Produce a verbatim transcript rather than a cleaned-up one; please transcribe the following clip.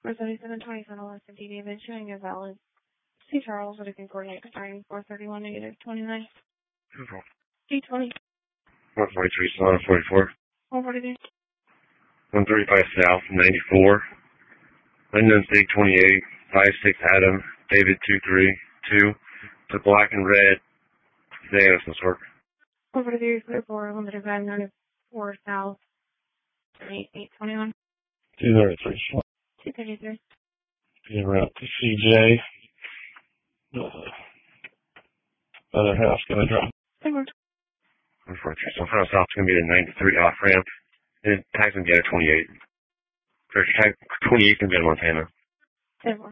four seventy-seven twenty-seven Alaska D. David showing a valid C. Charles that it can coordinate starting four thirty-one negative twenty-nine. D twenty. one forty-three, one forty-four. one forty-three. one thirty-five South, ninety-four. Linden Sig twenty-eight, five six Adam, David two three two. The black and red. Today, that's this work. one forty-three, forty-four, one thirty-five, ninety-four South, eight eight twenty-one. two thirty-three. two thirty-three. Being around to C J. Uh, other house going to drop. one forty-three, so front south is going to be the ninety-three off ramp. And tag's going to be at twenty-eight. First tag, twenty-eight can be in Montana. ten four.